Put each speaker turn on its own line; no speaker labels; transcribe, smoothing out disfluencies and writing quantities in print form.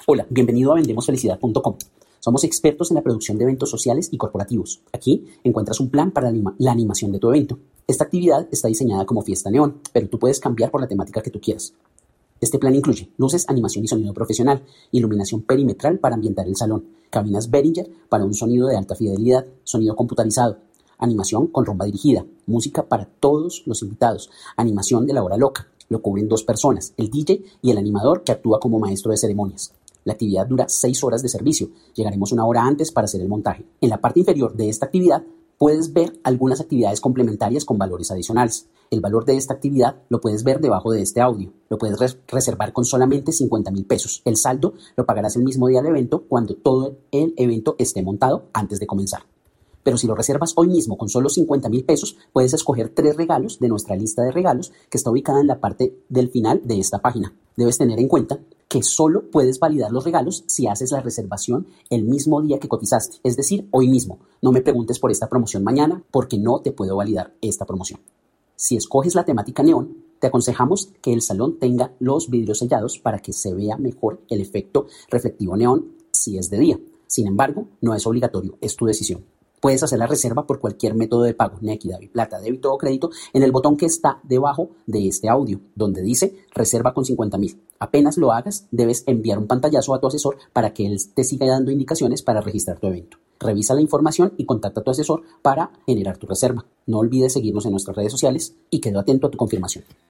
Hola, bienvenido a vendemosfelicidad.com. Somos expertos en la producción de eventos sociales y corporativos. Aquí encuentras un plan para la animación de tu evento. Esta actividad está diseñada como fiesta neón, pero tú puedes cambiar por la temática que tú quieras. Este plan incluye luces, animación y sonido profesional, iluminación perimetral para ambientar el salón, cabinas Behringer para un sonido de alta fidelidad, sonido computarizado, animación con rumba dirigida, música para todos los invitados, animación de la hora loca. Lo cubren 2 personas, el DJ y el animador que actúa como maestro de ceremonias. La actividad dura 6 horas de servicio. Llegaremos 1 hora antes para hacer el montaje. En la parte inferior de esta actividad puedes ver algunas actividades complementarias con valores adicionales. El valor de esta actividad lo puedes ver debajo de este audio. Lo puedes reservar con solamente 50,000 pesos. El saldo lo pagarás el mismo día del evento cuando todo el evento esté montado antes de comenzar. Pero si lo reservas hoy mismo con solo 50,000 pesos, puedes escoger 3 regalos de nuestra lista de regalos que está ubicada en la parte del final de esta página. Debes tener en cuenta que solo puedes validar los regalos si haces la reservación el mismo día que cotizaste, es decir, hoy mismo. No me preguntes por esta promoción mañana porque no te puedo validar esta promoción. Si escoges la temática neón, te aconsejamos que el salón tenga los vidrios sellados para que se vea mejor el efecto reflectivo neón si es de día. Sin embargo, no es obligatorio, es tu decisión. Puedes hacer la reserva por cualquier método de pago, Nequi, DaviPlata, débito o crédito, en el botón que está debajo de este audio, donde dice reserva con 50,000. Apenas lo hagas, debes enviar un pantallazo a tu asesor para que él te siga dando indicaciones para registrar tu evento. Revisa la información y contacta a tu asesor para generar tu reserva. No olvides seguirnos en nuestras redes sociales y quedo atento a tu confirmación.